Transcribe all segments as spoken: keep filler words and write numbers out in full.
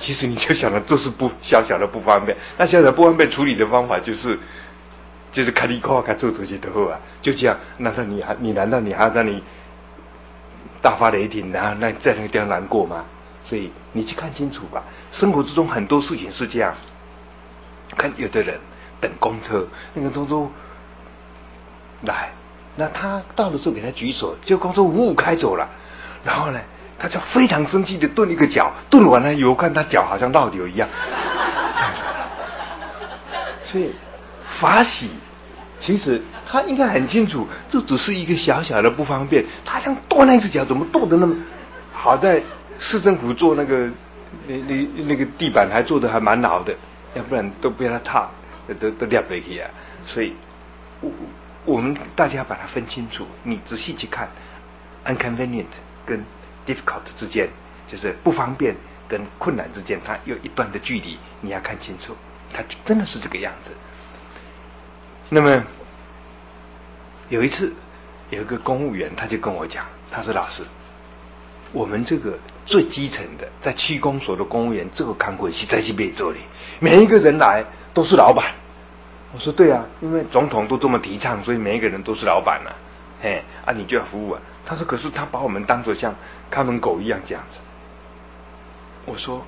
其实你就想的这是不小小的不方便，那小小的不方便处理的方法就是就是看你夸看做出去都好啊，就这样。难道你还你难道你还要让你大发雷霆，然后那在那个地方难过吗？所以你去看清楚吧。生活之中很多事情是这样，看有的人等公车，那个公车来，那他到的时候给他举手，结果公车呜呜开走了，然后呢，他就非常生气的顿一个脚，顿完了以后看他脚好像绕流一样，所以法喜其实他应该很清楚，这只是一个小小的不方便。他想跺那只脚，怎么跺得那么好？在市政府做那个那那那个地板还做得还蛮牢的，要不然都被他踏都都裂回去啊。所以我我们大家把它分清楚，你仔细去看 ，inconvenient 跟 difficult 之间，就是不方便跟困难之间，它有一段的距离，你要看清楚，它真的是这个样子。那么有一次，有一个公务员他就跟我讲，他说：“老师，我们这个最基层的，在区公所的公务员，这个看过实在是没做的，每一个人来都是老板。”我说：“对啊，因为总统都这么提倡，所以每一个人都是老板啊，嘿啊，你就要服务啊。”他说：“可是他把我们当作像看门狗一样这样子。”我说：“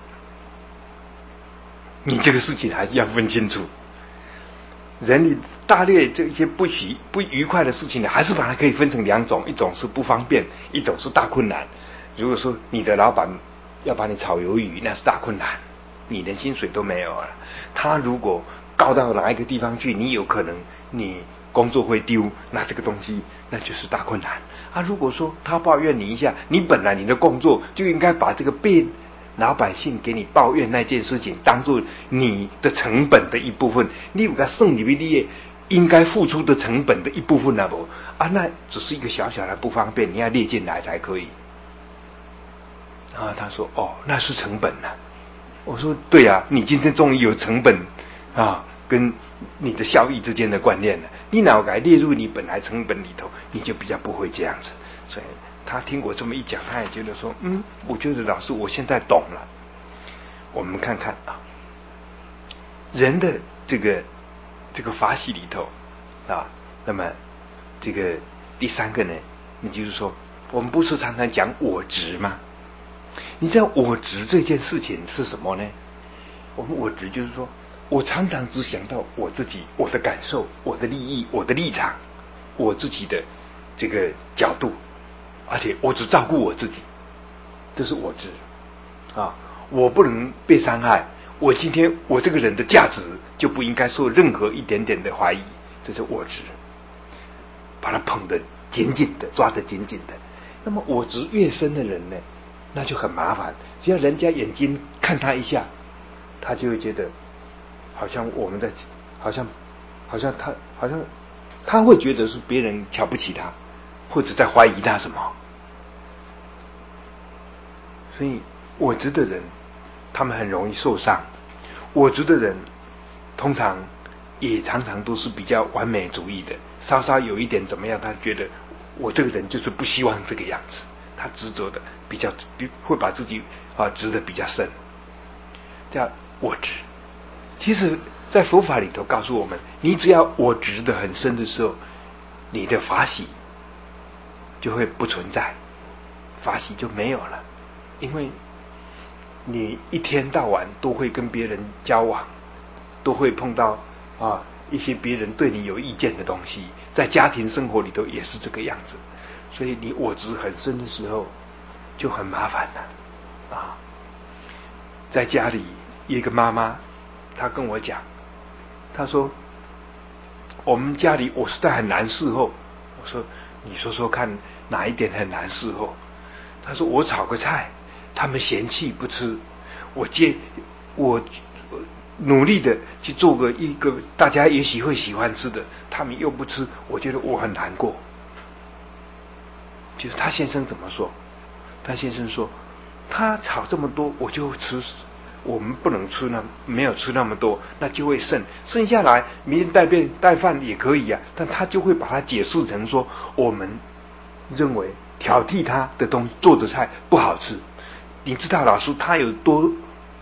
你这个事情还是要分清楚。”人里大略这一些不愉不愉快的事情呢，还是把它可以分成两种，一种是不方便，一种是大困难。如果说你的老板要把你炒鱿鱼，那是大困难，你连薪水都没有了。他如果告到哪一个地方去，你有可能你工作会丢，那这个东西那就是大困难啊。如果说他抱怨你一下，你本来你的工作就应该把这个被老百姓给你抱怨那件事情当做你的成本的一部分，你有个胜利你应该付出的成本的一部分啊不啊，那只是一个小小的不方便，你要列进来才可以。啊，他说：“哦，那是成本啊。”我说：“对啊，你今天终于有成本啊跟你的效益之间的观念了，你哪该列入你本来成本里头，你就比较不会这样子。”所以他听我这么一讲，他也觉得说：“嗯，我觉得老师我现在懂了。”我们看看啊，人的这个这个法喜里头啊，那么这个第三个呢，你就是说，我们不是常常讲我执吗？你知道我执这件事情是什么呢？我们我执就是说，我常常只想到我自己、我的感受、我的利益、我的立场、我自己的这个角度，而且我只照顾我自己，这是我执啊。我不能被伤害，我今天我这个人的价值就不应该受任何一点点的怀疑，这是我执，把它捧得紧紧的，抓得紧紧的。那么我执越深的人呢，那就很麻烦，只要人家眼睛看他一下，他就会觉得好像我们在好像好像他好像他会觉得是别人瞧不起他，或者在怀疑他什么。所以我执的人他们很容易受伤，我执的人通常也常常都是比较完美主义的，稍稍有一点怎么样，他觉得我这个人就是不希望这个样子，他执着的比较会把自己啊执的比较深，叫我执。其实在佛法里头告诉我们，你只要我执的很深的时候，你的法喜就会不存在，法喜就没有了，因为你一天到晚都会跟别人交往，都会碰到啊一些别人对你有意见的东西，在家庭生活里头也是这个样子，所以你我执很深的时候就很麻烦了啊。在家里一个妈妈，她跟我讲，她说我们家里我实在很难伺候。我说你说说看哪一点很难伺候？她说我炒个菜他们嫌弃不吃，我接我努力的去做个一个大家也许会喜欢吃的，他们又不吃，我觉得我很难过。就是他先生怎么说？他先生说他炒这么多我就吃，我们不能吃那没有吃那么多，那就会剩剩下来明天带便带饭也可以啊，但他就会把它解释成说我们认为挑剔他的东做的菜不好吃。你知道老师他有多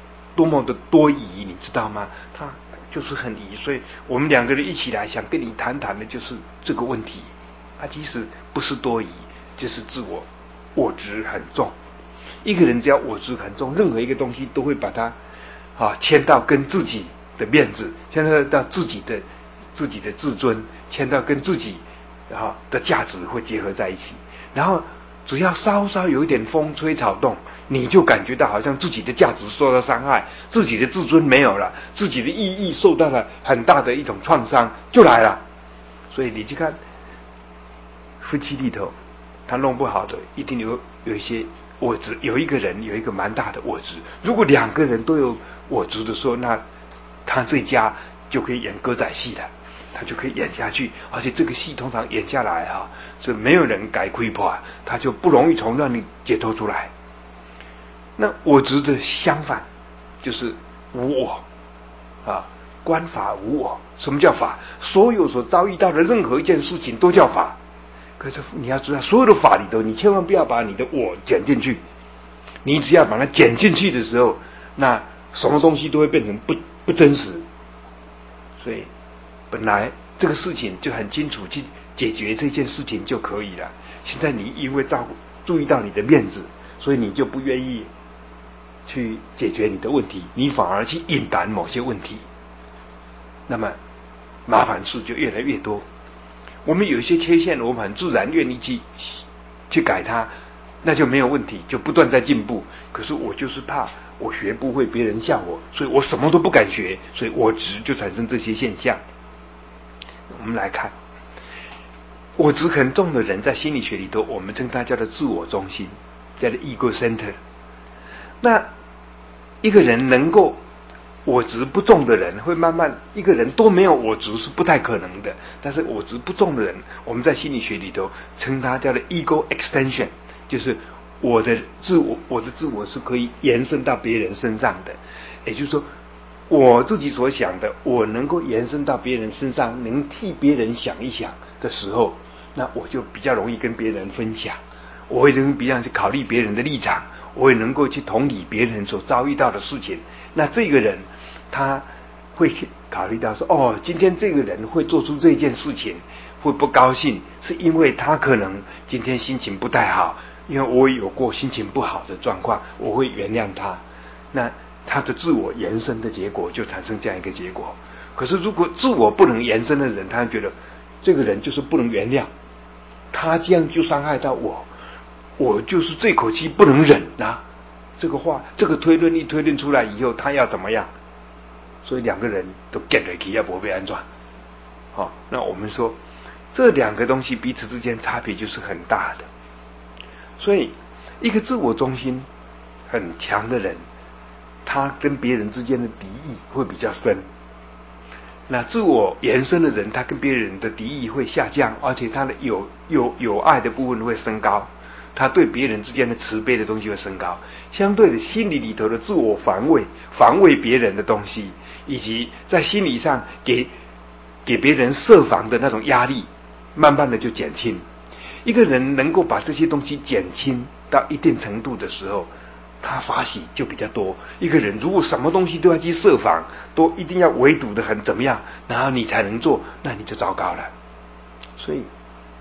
多么的多疑，你知道吗？他就是很疑，所以我们两个人一起来想跟你谈谈的就是这个问题。啊，其实不是多疑，就是自我我执很重。一个人只要我执很重，任何一个东西都会把它啊牵到跟自己的面子，牵到到自己的自己的自尊，牵到跟自己啊的价值会结合在一起。然后只要稍稍有一点风吹草动，你就感觉到好像自己的价值受到伤害，自己的自尊没有了，自己的意义受到了很大的一种创伤，就来了。所以你去看夫妻里头，他弄不好的一定有有一些我执，有一个人有一个蛮大的我执。如果两个人都有我执的时候，那他这家就可以演歌仔戏了，他就可以演下去。而且这个戏通常演下来啊，是没有人改亏破，他就不容易从那里解脱出来。那我执的相反就是无我啊，观法无我。什么叫法？所有所遭遇到的任何一件事情都叫法。可是你要知道，所有的法里头，你千万不要把你的我剪进去。你只要把它剪进去的时候，那什么东西都会变成不不真实。所以本来这个事情就很清楚，去解决这件事情就可以了。现在你因为到注意到你的面子，所以你就不愿意去解决你的问题，你反而去隐瞒某些问题，那么麻烦事就越来越多。我们有一些缺陷，我们很自然愿意去去改它，那就没有问题，就不断在进步。可是我就是怕我学不会，别人笑我，所以我什么都不敢学，所以我执就产生这些现象。我们来看，我执很重的人，在心理学里头，我们称它叫做自我中心，叫做 ego center。那一个人能够我执不重的人，会慢慢一个人都没有我执是不太可能的。但是我执不重的人，我们在心理学里头称它叫做 ego extension， 就是我的自我，我的自我是可以延伸到别人身上的。也就是说，我自己所想的，我能够延伸到别人身上，能替别人想一想的时候，那我就比较容易跟别人分享，我会能比较去考虑别人的立场，我也能够去同理别人所遭遇到的事情。那这个人他会考虑到说，哦，今天这个人会做出这件事情，会不高兴，是因为他可能今天心情不太好，因为我有过心情不好的状况，我会原谅他。那他的自我延伸的结果就产生这样一个结果。可是如果自我不能延伸的人，他觉得这个人就是不能原谅，他这样就伤害到我，我就是这口气不能忍啊。这个话，这个推论一推论出来以后，他要怎么样？所以两个人都 get 了，要不被安转。好，那我们说这两个东西彼此之间差别就是很大的。所以一个自我中心很强的人，他跟别人之间的敌意会比较深。那自我延伸的人，他跟别人的敌意会下降，而且他的有有有爱的部分会升高。他对别人之间的慈悲的东西会升高，相对的心理里头的自我防卫、防卫别人的东西，以及在心理上给给别人设防的那种压力，慢慢的就减轻。一个人能够把这些东西减轻到一定程度的时候，他法喜就比较多。一个人如果什么东西都要去设防，都一定要围堵的很怎么样，然后你才能做，那你就糟糕了。所以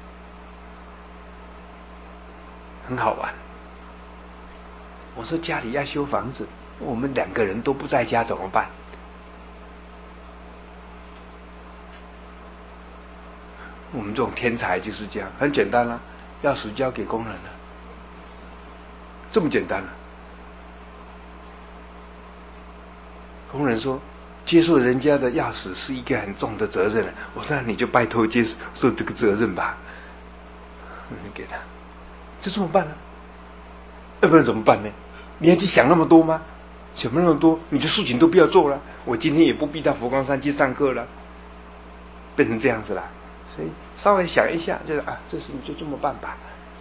很好玩。我说家里要修房子，我们两个人都不在家怎么办？我们这种天才就是这样，很简单啦、啊，钥匙交给工人了，这么简单了、啊。工人说接受人家的钥匙是一个很重的责任，我说那你就拜托接受这个责任吧，你给他，就这么办了、啊。要不然怎么办呢？你要去想那么多吗？想那么多，你的事情都不要做了。我今天也不必到佛光山去上课了，变成这样子了。所以稍微想一下，就是啊，这事你就这么办吧，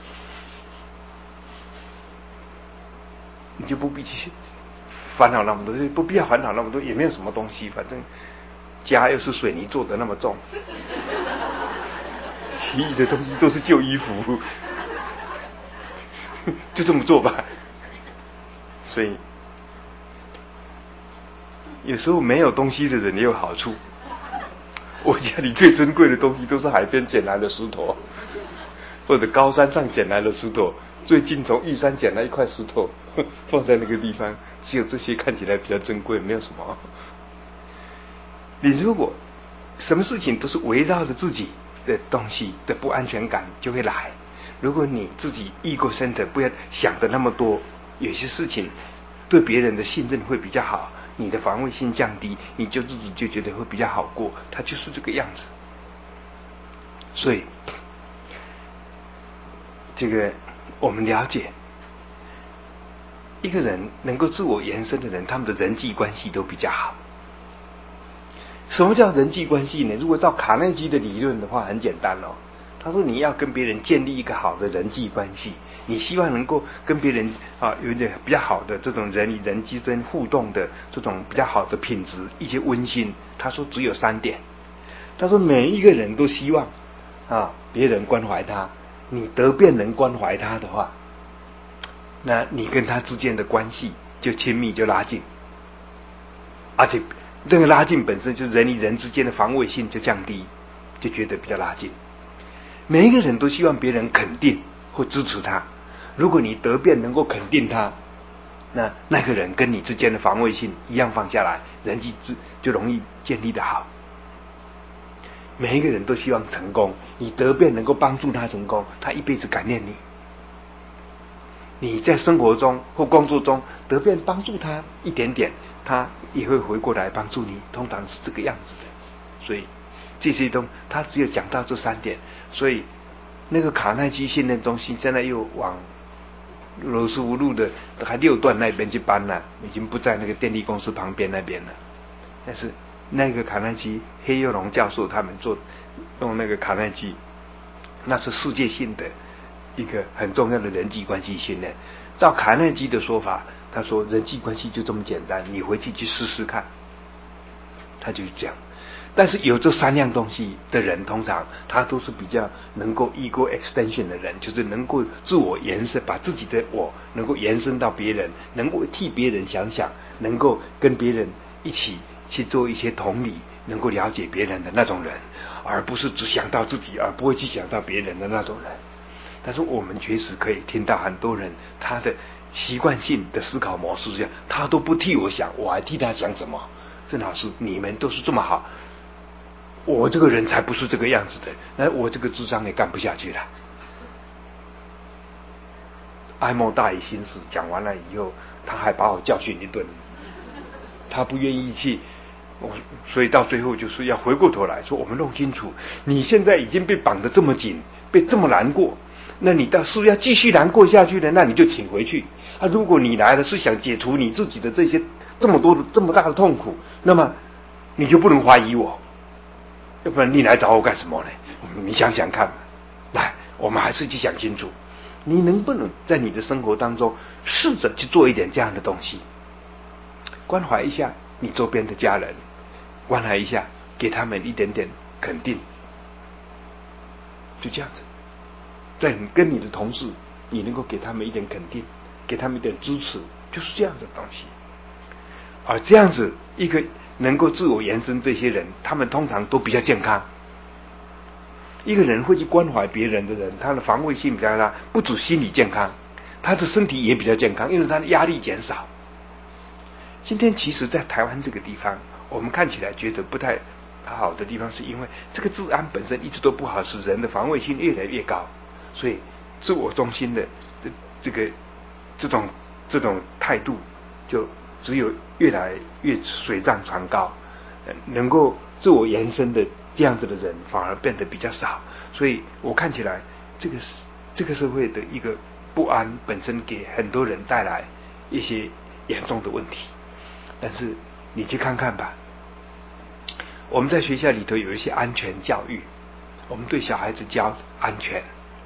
你就不必去烦恼那么多，不必要烦恼那么多，也没有什么东西，反正家又是水泥做的那么重，其余的东西都是旧衣服。就这么做吧。所以有时候没有东西的人也有好处。我家里最珍贵的东西都是海边捡来的石头，或者高山上捡来的石头。最近从玉山捡来一块石头，放在那个地方，只有这些看起来比较珍贵，没有什么。你如果什么事情都是围绕着自己的东西的不安全感就会来。如果你自己 ego center 不要想的那么多，有些事情对别人的信任会比较好，你的防卫心降低，你就自己就觉得会比较好过，它就是这个样子。所以这个我们了解，一个人能够自我延伸的人，他们的人际关系都比较好。什么叫人际关系呢？如果照卡内基的理论的话，很简单哦。他说你要跟别人建立一个好的人际关系，你希望能够跟别人啊有一点比较好的这种人与人之间互动的这种比较好的品质，一些温馨。他说只有三点。他说每一个人都希望啊别人关怀他，你得便能关怀他的话，那你跟他之间的关系就亲密，就拉近，而且这个拉近本身就是人与人之间的防卫性就降低，就觉得比较拉近。每一个人都希望别人肯定或支持他，如果你得便能够肯定他，那那个人跟你之间的防卫性一样放下来，人际就容易建立得好。每一个人都希望成功，你得便能够帮助他成功，他一辈子感念你。你在生活中或工作中得便帮助他一点点，他也会回过来帮助你，通常是这个样子的。所以这些东他只有讲到这三点，所以那个卡耐基训练中心现在又往罗斯福路的还六段那边去搬了，已经不在那个电力公司旁边那边了。但是那个卡耐基黑幼龙教授他们做用那个卡耐基，那是世界性的一个很重要的人际关系训练。照卡耐基的说法，他说人际关系就这么简单，你回去去试试看。他就是这样。但是有这三样东西的人，通常他都是比较能够 ego extension 的人，就是能够自我延伸，把自己的我能够延伸到别人，能够替别人想想，能够跟别人一起去做一些同理，能够了解别人的那种人，而不是只想到自己而不会去想到别人的那种人。但是我们确实可以听到很多人他的习惯性的思考模式这样，他都不替我想，我还替他想什么？郑老师，你们都是这么好，我这个人才不是这个样子的，那我这个智商也干不下去了。爱莫大于心死讲完了以后，他还把我教训一顿，他不愿意去，我所以到最后就是要回过头来说，我们弄清楚，你现在已经被绑得这么紧，被这么难过，那你倒是要继续难过下去的，那你就请回去。啊，如果你来了是想解除你自己的这些这么多的这么大的痛苦，那么你就不能怀疑我，要不然你来找我干什么呢？你想想看，来，我们还是去想清楚，你能不能在你的生活当中试着去做一点这样的东西，关怀一下你周边的家人，关怀一下，给他们一点点肯定，就这样子。在你跟你的同事，你能够给他们一点肯定，给他们一点支持，就是这样的东西。而这样子一个能够自我延伸这些人，他们通常都比较健康。一个人会去关怀别人的人，他的防卫性比较大，不止心理健康，他的身体也比较健康，因为他的压力减少。今天其实在台湾这个地方，我们看起来觉得不太好的地方，是因为这个治安本身一直都不好，使人的防卫性越来越高，所以自我中心的这个这种这种态度，就只有越来越水涨船高，能够自我延伸的这样子的人反而变得比较少。所以我看起来这个这个社会的一个不安本身给很多人带来一些严重的问题。但是你去看看吧，我们在学校里头有一些安全教育，我们对小孩子教安全。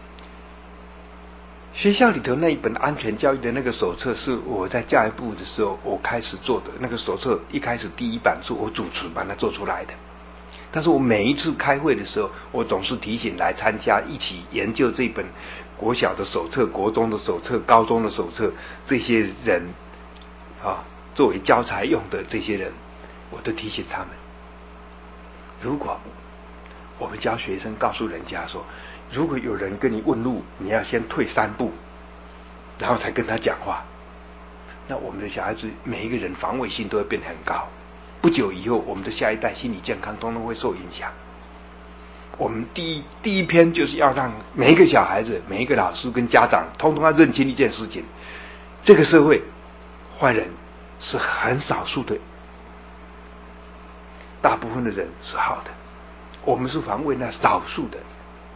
学校里头那一本安全教育的那个手册是我在教育部的时候我开始做的，那个手册一开始第一版是我主持把它做出来的。但是我每一次开会的时候，我总是提醒来参加一起研究这本国小的手册、国中的手册、高中的手册，这些人啊作为教材用的这些人， 我都提醒他们，如果我们教学生告诉人家说，如果有人跟你问路，你要先退三步，然后才跟他讲话，那我们的小孩子每一个人防卫性都会变得很高，不久以后我们的下一代心理健康通通会受影响。我们第一第一篇就是要让每一个小孩子、每一个老师跟家长通通要认清一件事情，这个社会坏人是很少数的，大部分的人是好的，我们是防卫那少数的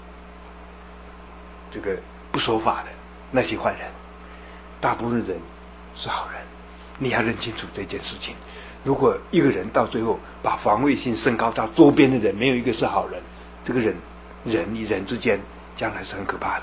这个不守法的那些坏人，大部分的人是好人。你要认清楚这件事情。如果一个人到最后把防卫性升高到周边的人没有一个是好人，这个人人与人之间将来是很可怕的。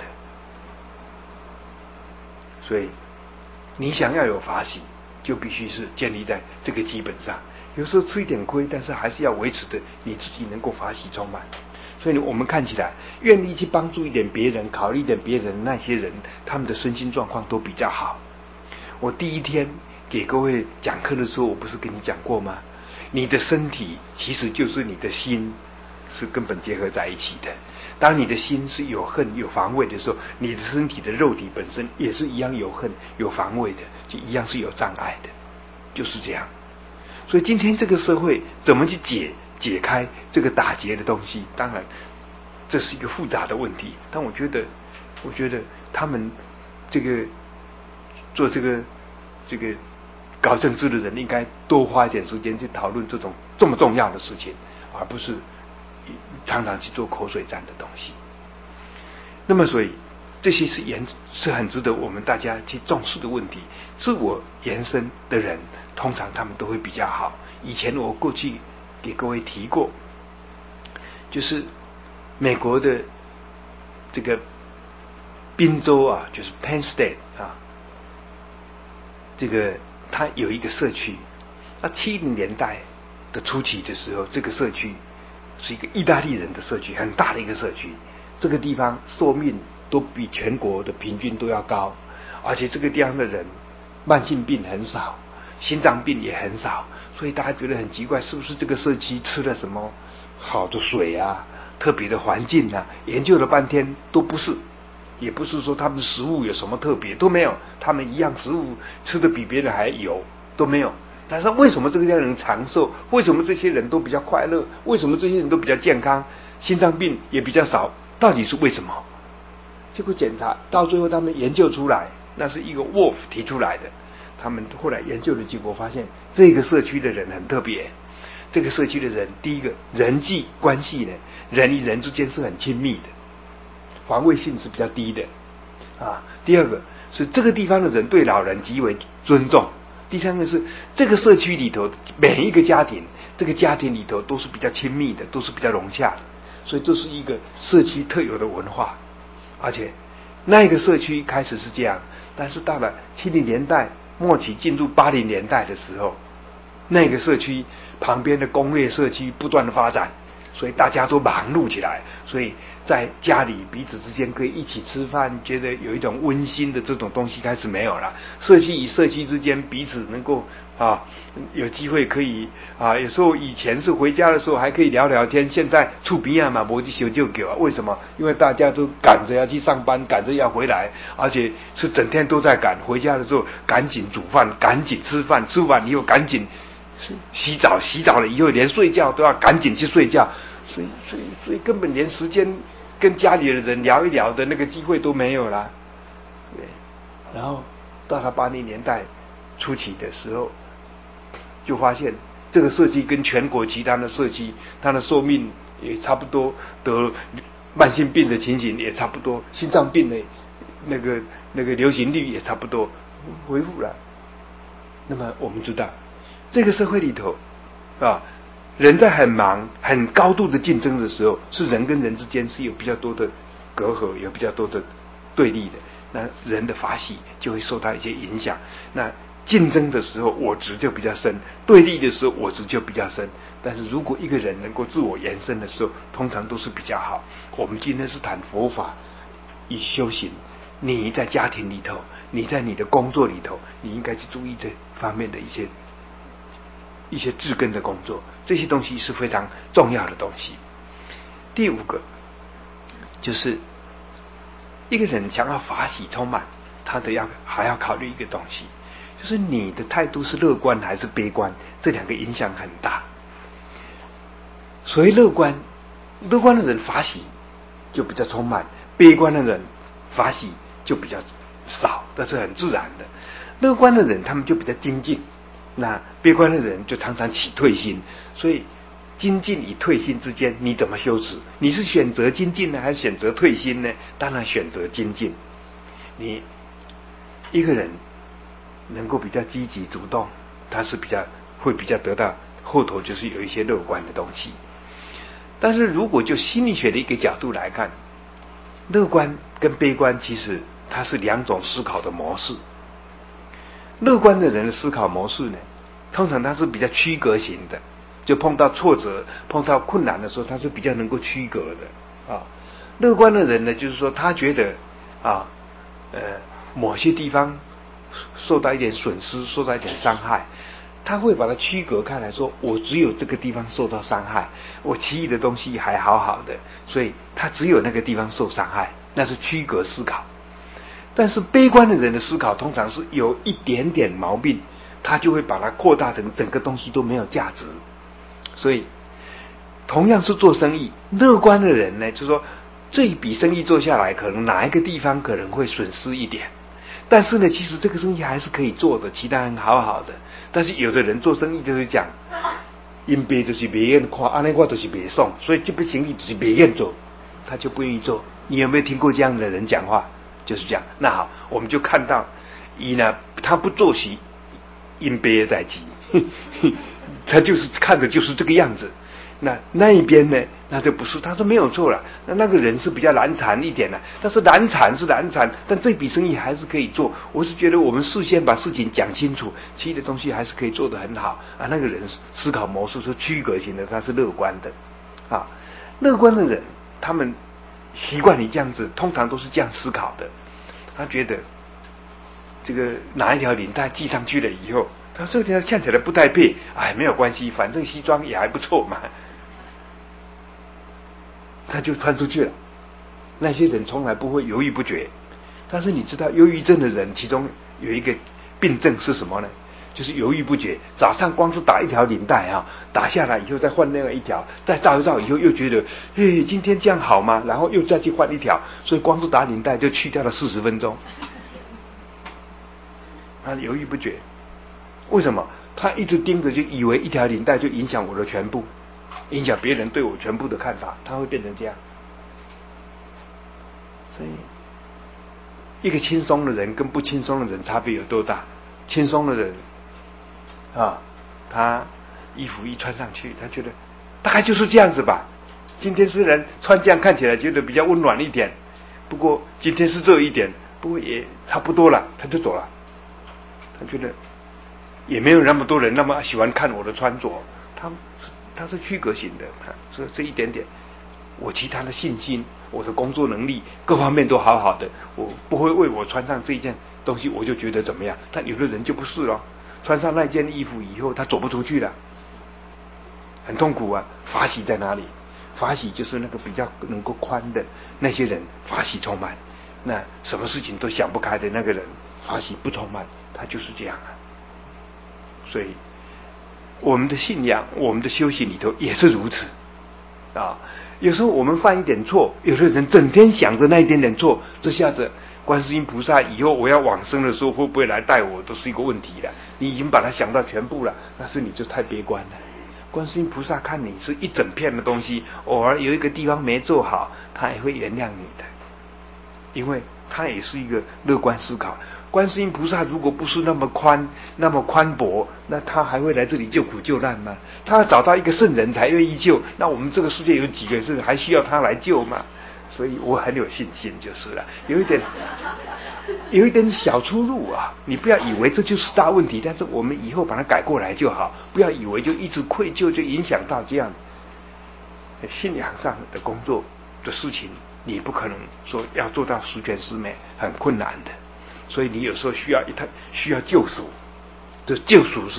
所以你想要有法喜，就必须是建立在这个基本上。有时候吃一点亏，但是还是要维持的你自己能够法喜充满。所以我们看起来愿意去帮助一点别人，考虑一点别人，那些人他们的身心状况都比较好。我第一天给各位讲课的时候，我不是跟你讲过吗？你的身体其实就是你的心是根本结合在一起的。当你的心是有恨有防卫的时候，你的身体的肉体本身也是一样有恨有防卫的，就一样是有障碍的，就是这样。所以今天这个社会怎么去解解开这个打结的东西，当然这是一个复杂的问题，但我觉得我觉得他们这个做这个这个搞政治的人应该多花一点时间去讨论这种这么重要的事情，而不是常常去做口水战的东西。那么所以这些是延是很值得我们大家去重视的问题。自我延伸的人通常他们都会比较好。以前我过去给各位提过，就是美国的这个宾州啊，就是 Penn State 啊，这个它有一个社区，那七零年代的初期的时候，这个社区是一个意大利人的社区，很大的一个社区。这个地方寿命都比全国的平均都要高，而且这个地方的人慢性病很少，心脏病也很少，所以大家觉得很奇怪，是不是这个社区吃了什么好的水啊，特别的环境啊？研究了半天都不是，也不是说他们食物有什么特别，都没有，他们一样食物吃的比别人还有，都没有。但是为什么这个地方人长寿？为什么这些人都比较快乐？为什么这些人都比较健康？心脏病也比较少？到底是为什么？结果检查到最后，他们研究出来，那是一个 Wolf 提出来的。他们后来研究的结果发现，这个社区的人很特别。这个社区的人，第一个人际关系呢，人与人之间是很亲密的，防卫性是比较低的啊。第二个是这个地方的人对老人极为尊重。第三个是这个社区里头每一个家庭，这个家庭里头都是比较亲密的，都是比较融洽的。所以这是一个社区特有的文化。而且那一个社区开始是这样，但是到了七零年代末期进入八零年代的时候，那个社区旁边的工业社区不断的发展，所以大家都忙碌起来，所以在家里彼此之间可以一起吃饭，觉得有一种温馨的这种东西开始没有了。社区与社区之间彼此能够啊有机会可以啊，有时候以前是回家的时候还可以聊聊天，现在触鼻啊嘛，摩去修就给啊。为什么？因为大家都赶着要去上班，赶着要回来，而且是整天都在赶。回家的时候赶紧煮饭，赶紧吃饭，吃完以后赶紧洗澡，洗澡了以后连睡觉都要赶紧去睡觉，所以所以所以根本连时间跟家里的人聊一聊的那个机会都没有了。对，然后到了八零年代初期的时候，就发现这个社区跟全国其他的社区，它的寿命也差不多，得慢性病的情形也差不多，心脏病的那个那个流行率也差不多恢复了。那么我们知道，这个社会里头啊，人在很忙、很高度的竞争的时候，是人跟人之间是有比较多的隔阂，有比较多的对立的。那人的法喜就会受到一些影响。那竞争的时候我执就比较深，对立的时候我执就比较深。但是如果一个人能够自我延伸的时候，通常都是比较好。我们今天是谈佛法与修行，你在家庭里头，你在你的工作里头，你应该去注意这方面的一些一些治根的工作，这些东西是非常重要的东西。第五个就是一个人想要法喜充满，他的要还要考虑一个东西，就是你的态度是乐观还是悲观，这两个影响很大。所谓乐观，乐观的人法喜就比较充满，悲观的人法喜就比较少，这是很自然的。乐观的人他们就比较精进，那悲观的人就常常起退心。所以精进与退心之间，你怎么修持？你是选择精进呢，还是选择退心呢？当然选择精进。你一个人能够比较积极主动，他是比较会比较得到后头就是有一些乐观的东西。但是如果就心理学的一个角度来看，乐观跟悲观其实它是两种思考的模式。乐观的人的思考模式呢，通常他是比较区隔型的，就碰到挫折碰到困难的时候，他是比较能够区隔的啊。乐观的人呢，就是说他觉得啊呃某些地方受到一点损失，受到一点伤害，他会把它区隔开来说，我只有这个地方受到伤害，我其余的东西还好好的，所以他只有那个地方受伤害，那是区隔思考。但是悲观的人的思考通常是有一点点毛病，他就会把它扩大成整个东西都没有价值。所以同样是做生意，乐观的人呢，就是说这一笔生意做下来，可能哪一个地方可能会损失一点，但是呢，其实这个生意还是可以做的，其他人好好的。但是有的人做生意就是讲，因别就是别愿看，安尼我就是别送，所以这笔生意就是别愿做，他就不愿意做。你有没有听过这样的人讲话？就是这样。那好，我们就看到，一呢，他不做事，因别在即，他就是看的就是这个样子。那那一边呢，那就不是，他说没有错了。那那个人是比较难缠一点的，但是难缠是难缠，但这笔生意还是可以做。我是觉得我们事先把事情讲清楚，其余的东西还是可以做得很好啊。那个人思考模式是区隔型的，他是乐观的啊。乐观的人，他们习惯你这样子，通常都是这样思考的。他觉得这个哪一条领带系上去了以后，他说这条看起来不太配，哎，没有关系，反正西装也还不错嘛，他就穿出去了。那些人从来不会犹豫不决。但是你知道忧郁症的人其中有一个病症是什么呢？就是犹豫不决。早上光是打一条领带啊，打下来以后再换另外一条，再照一照以后又觉得，嘿，今天这样好吗？然后又再去换一条，所以光是打领带就去掉了四十分钟。他犹豫不决，为什么？他一直盯着，就以为一条领带就影响我的全部，影响别人对我全部的看法，他会变成这样。所以一个轻松的人跟不轻松的人差别有多大？轻松的人啊，他衣服一穿上去，他觉得大概就是这样子吧。今天虽然穿这样看起来觉得比较温暖一点，不过今天是热一点，不过也差不多了，他就走了。他觉得也没有那么多人那么喜欢看我的穿着，他他是区隔型的，所以这一点点，我其他的信心，我的工作能力各方面都好好的，我不会为我穿上这一件东西我就觉得怎么样。但有的人就不是咯，穿上那件衣服以后他走不出去了，很痛苦啊。法喜在哪里？法喜就是那个比较能够宽的那些人，法喜充满。那什么事情都想不开的那个人，法喜不充满，他就是这样啊。所以我们的信仰，我们的修行里头也是如此啊。有时候我们犯一点错，有的人整天想着那一点点错，这下子观世音菩萨以后我要往生的时候会不会来带我，都是一个问题了。你已经把它想到全部了，那是你就太悲观了。观世音菩萨看你是一整片的东西，偶尔有一个地方没做好，他也会原谅你的，因为他也是一个乐观思考。观世音菩萨如果不是那么宽那么宽博，那他还会来这里救苦救难吗？他要找到一个圣人才愿意救，那我们这个世界有几个是还需要他来救吗？所以我很有信心就是了。有一点有一点小出入啊，你不要以为这就是大问题，但是我们以后把它改过来就好，不要以为就一直愧疚就影响到这样信仰上的工作的事情，你不可能说要做到十全十美，很困难的。所以你有时候需要一趟需要救赎，这救赎是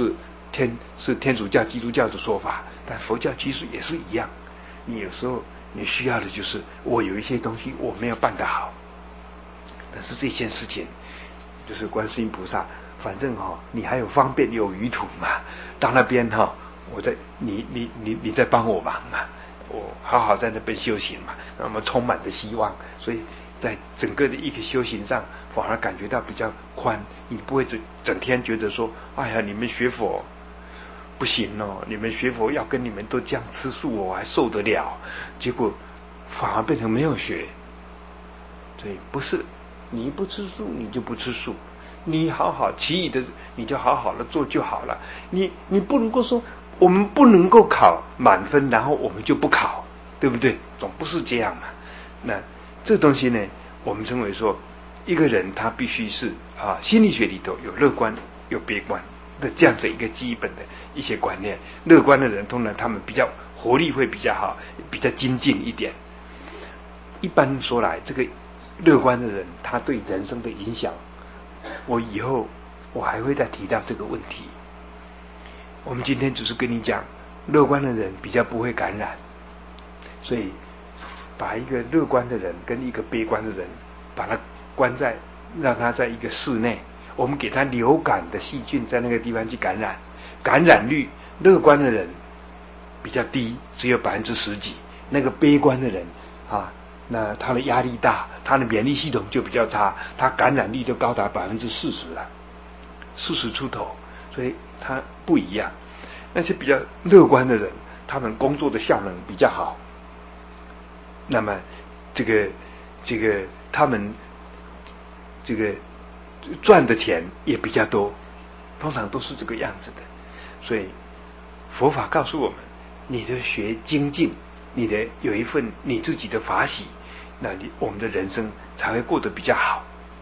天是天主教、基督教的说法，但佛教其实也是一样。你有时候你需要的就是我有一些东西我没有办得好，但是这件事情就是观世音菩萨，反正哈、哦，你还有方便有余土嘛，到那边哈、哦，我在你你你你在帮我忙嘛，我好好在那边修行嘛，那么充满着希望，所以在整个的一个修行上，反而感觉到比较宽，你不会整整天觉得说，哎呀，你们学佛不行哦，你们学佛要跟你们都这样吃素，我还受得了？结果反而变成没有学。所以不是你不吃素你就不吃素，你好好其余的你就好好的做就好了。你你不能够说我们不能够考满分，然后我们就不考，对不对？总不是这样嘛。那这东西呢，我们称为说，一个人他必须是啊，心理学里头有乐观有悲观的这样的一个基本的一些观念。乐观的人通常他们比较活力会比较好，比较精进一点。一般说来，这个乐观的人他对人生的影响，我以后我还会再提到这个问题。我们今天只是跟你讲，乐观的人比较不会感染，所以把一个乐观的人跟一个悲观的人，把他关在，让他在一个室内，我们给他流感的细菌在那个地方去感染，感染率乐观的人比较低，只有百分之十几，那个悲观的人啊，那他的压力大，他的免疫系统就比较差，他感染率就高达百分之四十了，四十出头，所以他不一样。那些比较乐观的人，他们工作的效能比较好，那么这个这个他们这个赚的钱也比较多，通常都是这个样子的。所以佛法告诉我们，你的学精进，你的有一份你自己的法喜，那你我们的人生才会过得比较好。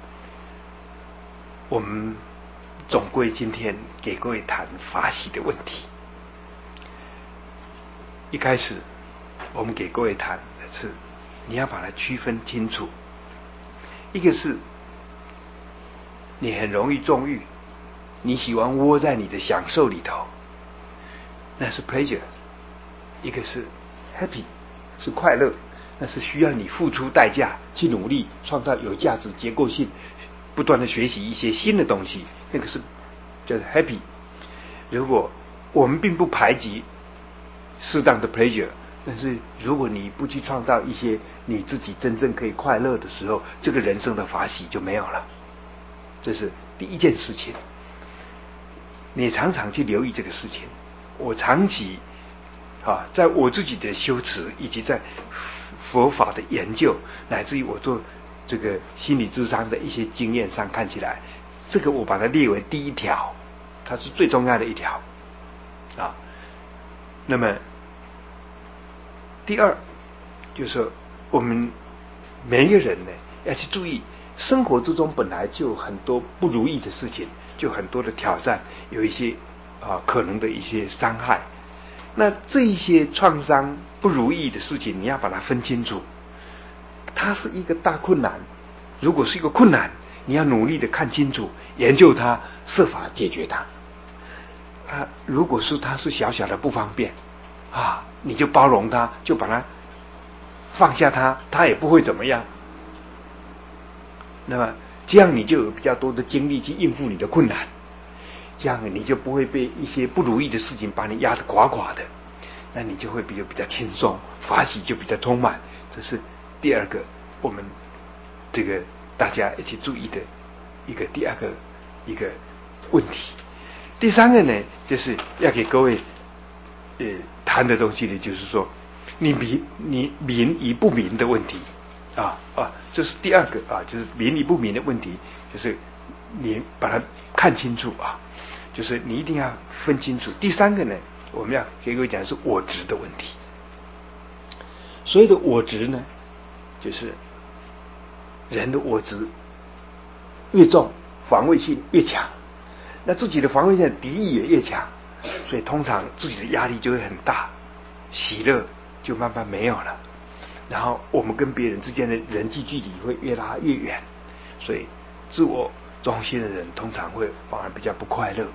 我们总归今天给各位谈法喜的问题。一开始我们给各位谈的是，你要把它区分清楚，一个是你很容易纵欲，你喜欢窝在你的享受里头，那是 pleasure； 一个是 happy， 是快乐，那是需要你付出代价去努力创造有价值结构性，不断的学习一些新的东西，那个是叫做 happy。 如果我们并不排挤适当的 pleasure， 但是如果你不去创造一些你自己真正可以快乐的时候，这个人生的法喜就没有了。这是第一件事情，你常常去留意这个事情。我长期啊，在我自己的修持以及在佛法的研究，乃至于我做这个心理咨商的一些经验上看起来，这个我把它列为第一条，它是最重要的一条啊。那么第二就是我们每一个人呢，要去注意，生活之中本来就有很多不如意的事情，就很多的挑战，有一些啊可能的一些伤害。那这一些创伤不如意的事情，你要把它分清楚，它是一个大困难。如果是一个困难，你要努力的看清楚，研究它，设法解决它。啊，如果是它是小小的不方便啊，你就包容它，就把它放下它，它也不会怎么样。那么这样你就有比较多的精力去应付你的困难，这样你就不会被一些不如意的事情把你压得垮垮的，那你就会比较比较轻松，法喜就比较充满。这是第二个我们这个大家一起注意的一个第二个一个问题。第三个呢，就是要给各位呃谈的东西呢，就是说你明你明与不明的问题啊啊，这是第二个啊，就是明与不明的问题，就是你把它看清楚啊，就是你一定要分清楚。第三个呢，我们要给各位讲的是我执的问题。所谓的我执呢，就是人的我执越重，防卫性越强，那自己的防卫性敌意也越强，所以通常自己的压力就会很大，喜乐就慢慢没有了，然后我们跟别人之间的人际距离会越拉越远，所以自我中心的人通常会反而比较不快乐。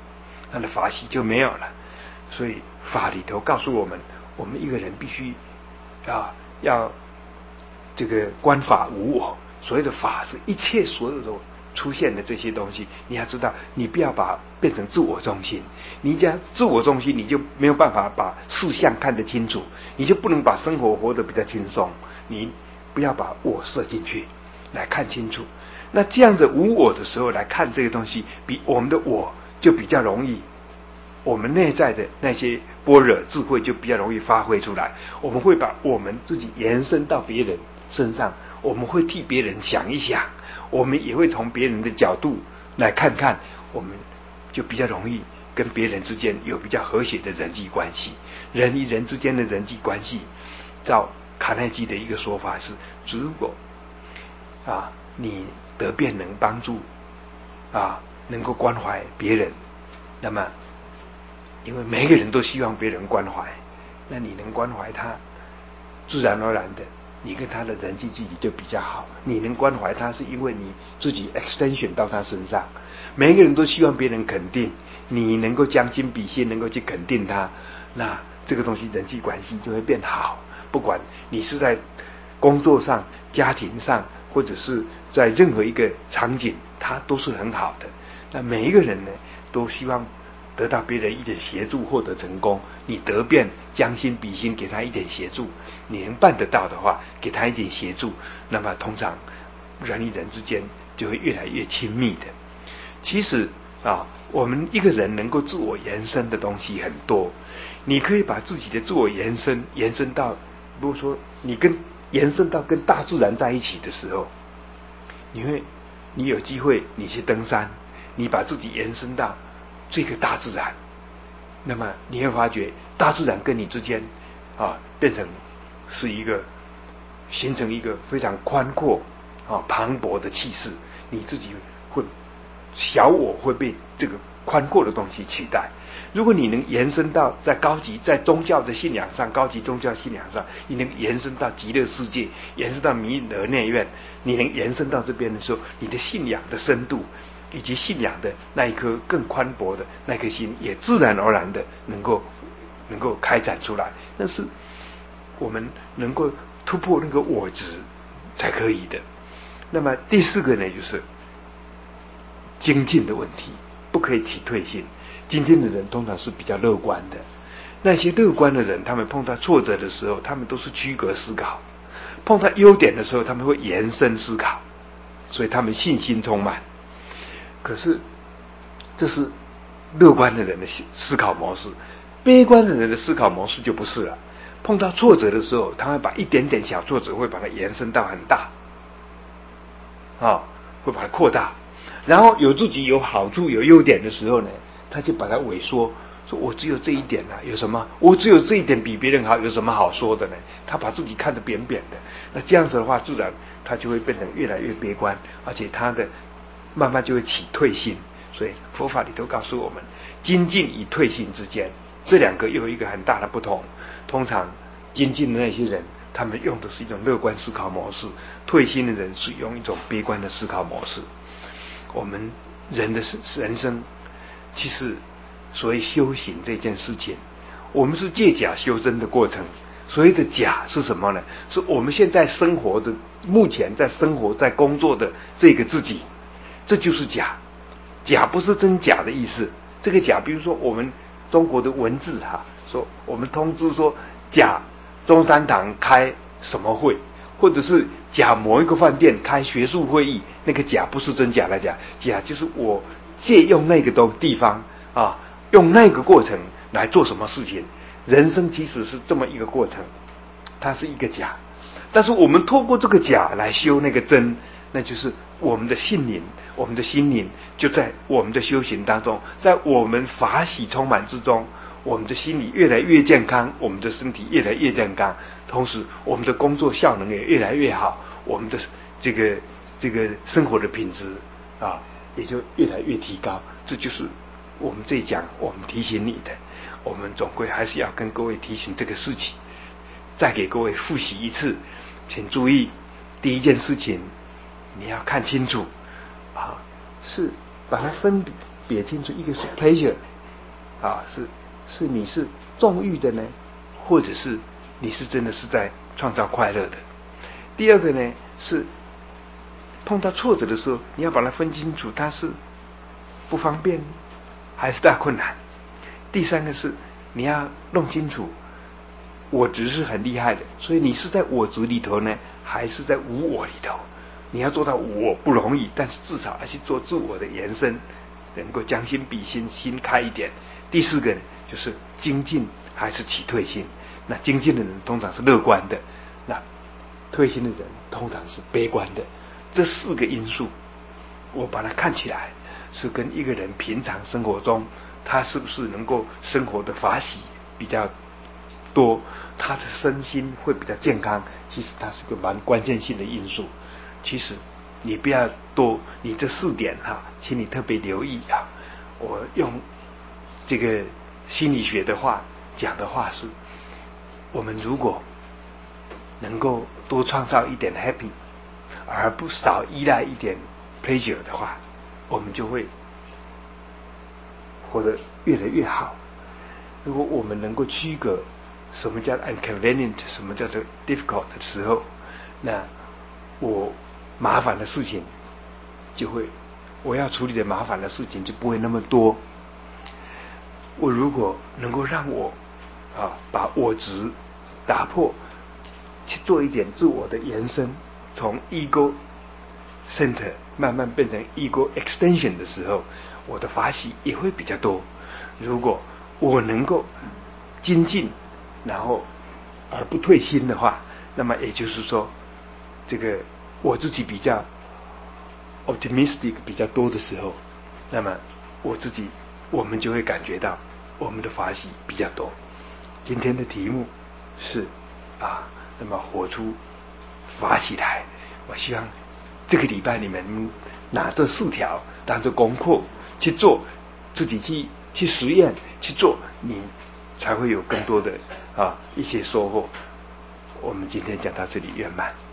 他的法喜就没有了。所以法里头告诉我们，我们一个人必须啊要这个观法无我。所谓的法是一切所有的出现的这些东西，你要知道，你不要把变成自我中心。你只要自我中心，你就没有办法把事项看得清楚，你就不能把生活活得比较轻松。你不要把我设进去来看清楚。那这样子无我的时候来看这个东西，比我们的我就比较容易，我们内在的那些般若智慧就比较容易发挥出来。我们会把我们自己延伸到别人身上，我们会替别人想一想，我们也会从别人的角度来看看，我们就比较容易跟别人之间有比较和谐的人际关系。人与人之间的人际关系，照卡耐基的一个说法是，如果啊你得便能帮助啊能够关怀别人，那么因为每个人都希望别人关怀，那你能关怀他，自然而然的你跟他的人际距离就比较好。你能关怀他是因为你自己 extension 到他身上。每个人都希望别人肯定，你能够将心比心，能够去肯定他，那这个东西人际关系就会变好。不管你是在工作上、家庭上，或者是在任何一个场景，它都是很好的。那每一个人呢，都希望得到别人一点协助，获得成功。你得便将心比心，给他一点协助，你能办得到的话，给他一点协助，那么通常人与人之间就会越来越亲密的。其实啊，我们一个人能够自我延伸的东西很多，你可以把自己的自我延伸延伸到，如果说你跟延伸到跟大自然在一起的时候，你会你有机会你去登山，你把自己延伸到这个大自然，那么你会发觉大自然跟你之间啊变成是一个形成一个非常宽阔啊磅礴的气势，你自己会小我会被这个宽阔的东西取代。如果你能延伸到在高级在宗教的信仰上，高级宗教信仰上，你能延伸到极乐世界，延伸到弥勒内院，你能延伸到这边的时候，你的信仰的深度以及信仰的那一颗更宽博的那颗心，也自然而然的能够能够开展出来。那是我们能够突破那个我执才可以的。那么第四个呢，就是精进的问题，不可以起退心。精进的人通常是比较乐观的，那些乐观的人，他们碰到挫折的时候，他们都是区隔思考；碰到优点的时候，他们会延伸思考，所以他们信心充满。可是这是乐观的人的思考模式，悲观的人的思考模式就不是了。碰到挫折的时候，他会把一点点小挫折会把它延伸到很大，啊，会把它扩大。然后有自己有好处有优点的时候呢，他就把它萎缩，说我只有这一点啊，有什么？我只有这一点比别人好，有什么好说的呢？他把自己看得扁扁的，那这样子的话，自然他就会变成越来越悲观，而且他的慢慢就会起退心。所以佛法里头告诉我们，精进与退心之间，这两个又有一个很大的不同。通常精进的那些人，他们用的是一种乐观思考模式；退心的人是用一种悲观的思考模式。我们人的人生，其实所谓修行这件事情，我们是借假修真的过程。所谓的假是什么呢？是我们现在生活的，目前在生活在工作的这个自己，这就是假。假不是真假的意思。这个假，比如说我们中国的文字哈，说我们通知说假中山堂开什么会，或者是假某一个饭店开学术会议，那个假不是真假来讲，假就是我借用那个东地方啊，用那个过程来做什么事情。人生其实是这么一个过程，它是一个假，但是我们透过这个假来修那个真，那就是我们的心灵，我们的心灵就在我们的修行当中，在我们法喜充满之中，我们的心理越来越健康，我们的身体越来越健康，同时我们的工作效能也越来越好，我们的这个这个生活的品质啊也就越来越提高。这就是我们这一讲我们提醒你的，我们总归还是要跟各位提醒这个事情，再给各位复习一次。请注意，第一件事情你要看清楚啊，是把它分别清楚，一个是 pleasure， 啊，是是你是纵欲的呢，或者是你是真的是在创造快乐的？第二个呢，是碰到挫折的时候，你要把它分清楚，它是不方便还是大困难。第三个是你要弄清楚，我执是很厉害的，所以你是在我执里头呢，还是在无我里头？你要做到我不容易，但是至少要去做自我的延伸，能够将心比心，心开一点。第四个呢，就是精进还是起退心。那精进的人通常是乐观的，那退心的人通常是悲观的。这四个因素，我把它看起来是跟一个人平常生活中他是不是能够生活的法喜比较多，他的身心会比较健康，其实它是个蛮关键性的因素。其实你不要多，你这四点哈、啊，请你特别留意啊。我用这个心理学的话讲的话是，我们如果能够多创造一点 happy， 而不少依赖一点 pleasure 的话，我们就会活得越来越好。如果我们能够区隔什么叫 inconvenient， 什么叫做 difficult 的时候，那我麻烦的事情就会，我要处理的麻烦的事情就不会那么多。我如果能够让我啊把我执打破，去做一点自我的延伸，从 ego center 慢慢变成 ego extension 的时候，我的法喜也会比较多。如果我能够精进，然后而不退心的话，那么也就是说，这个我自己比较 optimistic 比较多的时候，那么我自己我们就会感觉到我们的法喜比较多。今天的题目是啊，那么活出法喜来。我希望这个礼拜你们拿这四条当做功课去做，自己去去实验去做，你才会有更多的啊一些收获。我们今天讲到这里圆满。